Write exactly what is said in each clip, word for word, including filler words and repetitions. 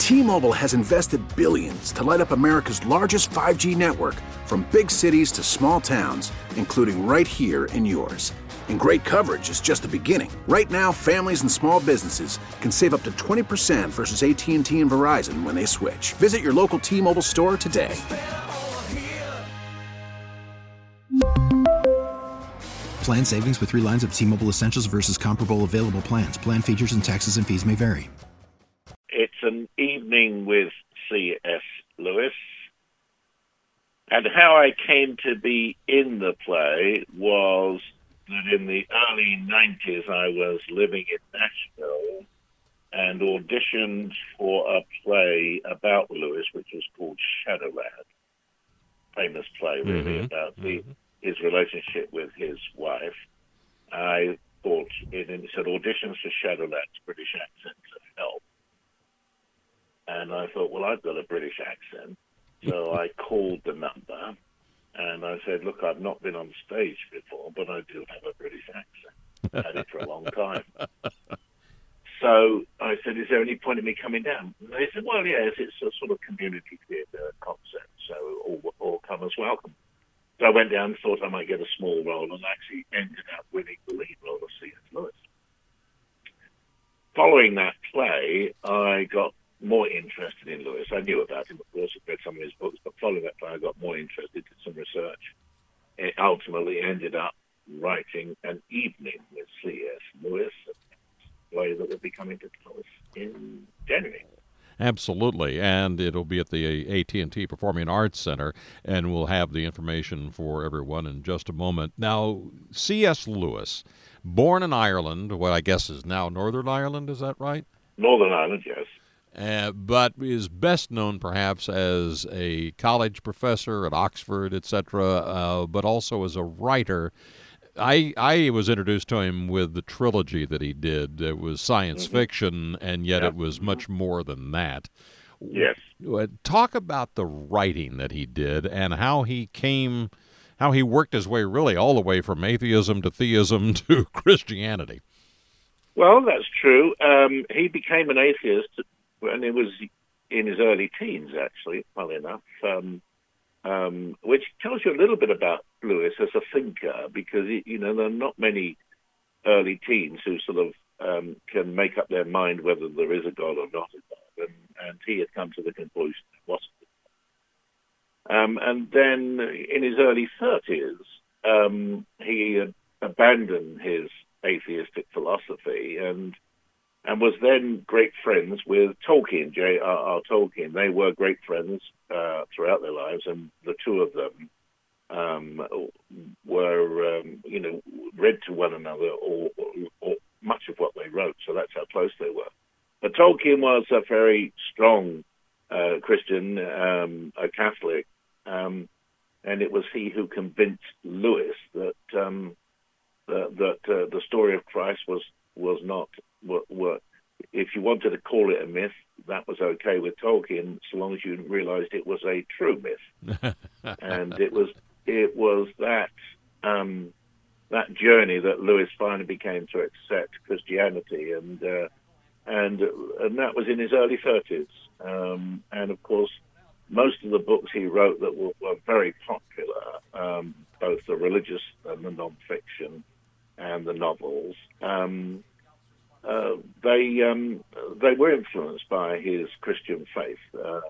T-Mobile has invested billions to light up America's largest five G network, from big cities to small towns, including right here in yours. And great coverage is just the beginning. Right now, families and small businesses can save up to twenty percent versus A T and T and Verizon when they switch. Visit your local T-Mobile store today. Plan savings with three lines of T-Mobile Essentials versus comparable available plans. Plan features and taxes and fees may vary. It's an evening with C S. Lewis. And how I came to be in the play was that in the early nineties I was living in Nashville and auditioned for a play about Lewis, which was called Shadowland. Famous play, really, mm-hmm. about the mm-hmm. his relationship with his wife. I thought it, it said auditions for Shadowland's British accent to help. And I thought, well, I've got a British accent. So I called the number and I said, look, I've not been on stage before, but I do have a British accent. I've had it for a long time. So I said, is there any point in me coming down? And they said, well, yes, it's a sort of community theatre concept, so all, all comers welcome. So I went down and thought I might get a small role and actually ended up winning the lead role of C S. Lewis. Following that play, I got more interested in Lewis. I knew about him, of course, I'd read some of his books, but following that play, I got more interested, did some research. It ultimately ended up writing An Evening with C S. Lewis, a play that will be coming to close in January. Absolutely, and it'll be at the A T and T Performing Arts Center, and we'll have the information for everyone in just a moment. Now, C S. Lewis, born in Ireland, what I guess is now Northern Ireland, is that right? Northern Ireland, yes. Uh, but is best known perhaps as a college professor at Oxford, et cetera, uh, but also as a writer. I I was introduced to him with the trilogy that he did. It was science mm-hmm. fiction, and yet yep. it was much more than that. Yes. Talk about the writing that he did and how he came, how he worked his way really all the way from atheism to theism to Christianity. Well, that's true. Um, he became an atheist, and it was in his early teens, actually, funnily enough. Um, Um, which tells you a little bit about Lewis as a thinker, because, you know, there are not many early teens who sort of um, can make up their mind whether there is a God or not a God, and, and he had come to the conclusion there wasn't. Um, and then in his early thirties, um, he had abandoned his atheistic philosophy and and was then great friends with Tolkien, J R R. Tolkien. They were great friends uh, throughout their lives, and the two of them um, were, um, you know, read to one another or, or, or much of what they wrote, so that's how close they were. But Tolkien was a very strong uh, Christian, um, a Catholic, um, and it was he who convinced Lewis that um, that, that uh, the story of Christ was was not what, what if you wanted to call it a myth, that was okay with Tolkien, so long as you realized it was a true myth. And it was it was that um, that journey that Lewis finally became to accept Christianity, and uh, and and that was in his early thirties. Um, and of course, most of the books he wrote that were, were very popular, um, both the religious and the non-fiction and the novels. Um, Uh, they um, they were influenced by his Christian faith, uh,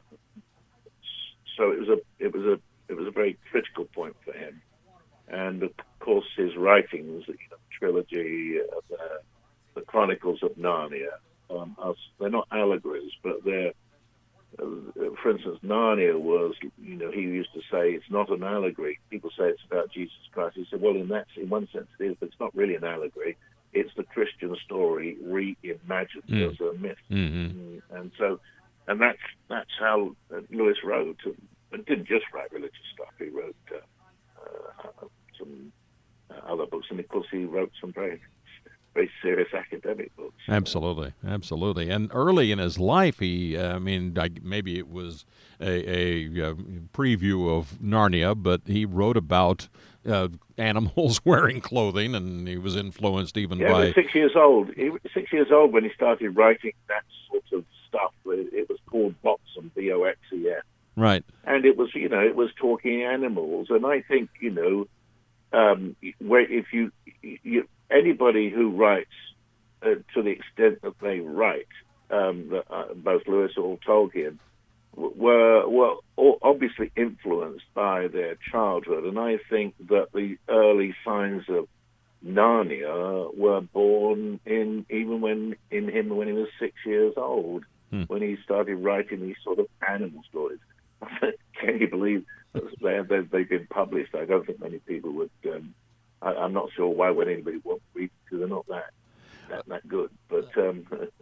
so it was a it was a it was a very critical point for him. And of course, his writings, you know, trilogy, uh, the, the Chronicles of Narnia, um, are, they're not allegories, but they're. Uh, for instance, Narnia was, you know, he used to say it's not an allegory. People say it's about Jesus Christ. He said, well, in that, in one sense, it is, but it's not really an allegory. It's the Christian story reimagined mm. as a myth, mm-hmm. and so, and that's that's how Lewis wrote. And didn't just write religious stuff. He wrote uh, uh, some uh, other books, and of course, he wrote some very, very serious academic books. Absolutely, absolutely. And early in his life, he, uh, I mean, I, maybe it was a, a, a preview of Narnia, but he wrote about Uh, animals wearing clothing, and he was influenced even yeah, by... he was six years old. He was six years old when he started writing that sort of stuff. It was called Right. And it was, you know, it was talking animals. And I think, you know, um, where if you, you anybody who writes uh, to the extent that they write, um, the, uh, both Lewis or Tolkien, were were obviously influenced by their childhood. And I think that the early signs of Narnia were born in even when in him when he was six years old, hmm. when he started writing these sort of animal stories. Can you believe they, they, they've been published? I don't think many people would. Um, I, I'm not sure why would anybody want to read because they're not that that, that good. But um,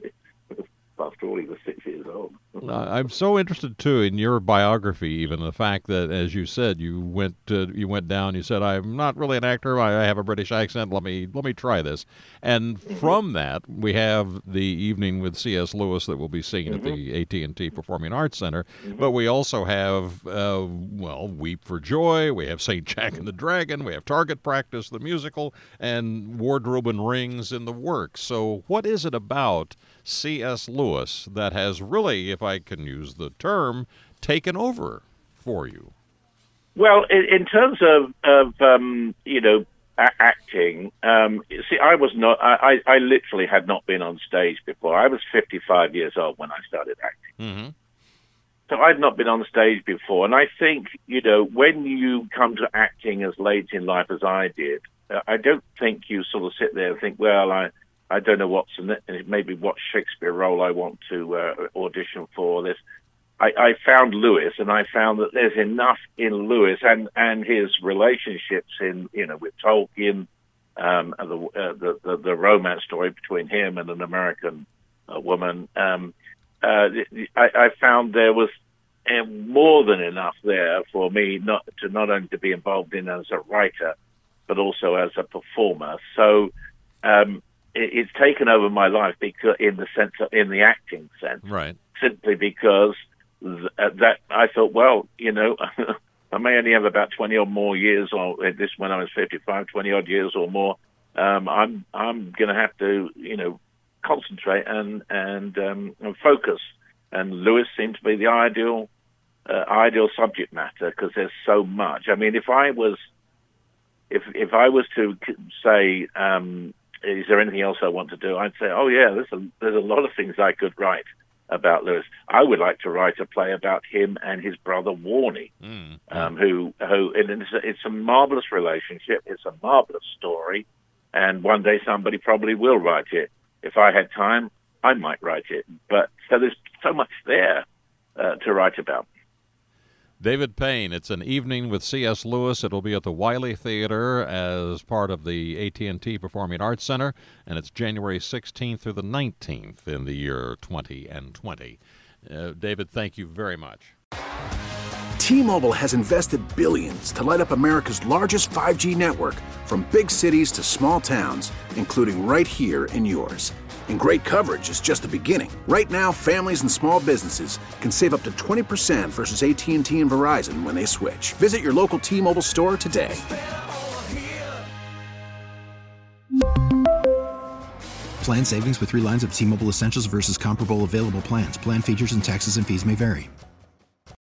after all, he was six years old. I'm so interested too in your biography, even the fact that, as you said, you went uh, you went down. You said, "I'm not really an actor. I have a British accent. Let me let me try this." And mm-hmm. from that, we have the evening with C S. Lewis that we'll be seeing mm-hmm. at the A T and T Performing Arts Center. Mm-hmm. But we also have, uh, well, Weep for Joy. We have Saint Jack and the Dragon. We have Target Practice, the musical, and Wardrobe and Rings in the works. So, what is it about C S. Lewis that has really, if I can use the term, taken over for you? Well, in, in terms of, of um, you know, a- acting, um, see, I was not, I, I, I literally had not been on stage before. I was fifty-five years old when I started acting. Mm-hmm. So I'd not been on stage before. And I think, you know, when you come to acting as late in life as I did, uh, I don't think you sort of sit there and think, well, I, I don't know what's in it, maybe what Shakespeare role I want to uh, audition for. This, I, I found Lewis, and I found that there's enough in Lewis and, and his relationships in, you know, with Tolkien, um, and the, uh, the, the the romance story between him and an American uh, woman. Um, uh, I, I found there was uh, more than enough there for me not to not only to be involved in as a writer, but also as a performer. So. Um, It's taken over my life because, in the sense, of, in the acting sense, right? Simply because th- that I thought, well, you know, I may only have about twenty or more years, or this when I was fifty-five, twenty odd years or more. Um, I'm I'm going to have to, you know, concentrate and and, um, and focus. And Lewis seemed to be the ideal uh, ideal subject matter because there's so much. I mean, if I was if if I was to say. Um, Is there anything else I want to do? I'd say, oh, yeah, there's a, there's a lot of things I could write about Lewis. I would like to write a play about him and his brother Warnie, mm. um, who, who and it's, a, it's a marvelous relationship. It's a marvelous story. And one day somebody probably will write it. If I had time, I might write it. But so there's so much there uh, to write about. David Payne, it's an evening with C S. Lewis. It'll be at the Wiley Theater as part of the A T and T Performing Arts Center, and it's January sixteenth through the nineteenth in the year twenty twenty. Uh, David, thank you very much. T-Mobile has invested billions to light up America's largest five G network, from big cities to small towns, including right here in yours. And great coverage is just the beginning. Right now, families and small businesses can save up to twenty percent versus A T and T and Verizon when they switch. Visit your local T-Mobile store today. Plan savings with three lines of T-Mobile Essentials versus comparable available plans. Plan features and taxes and fees may vary.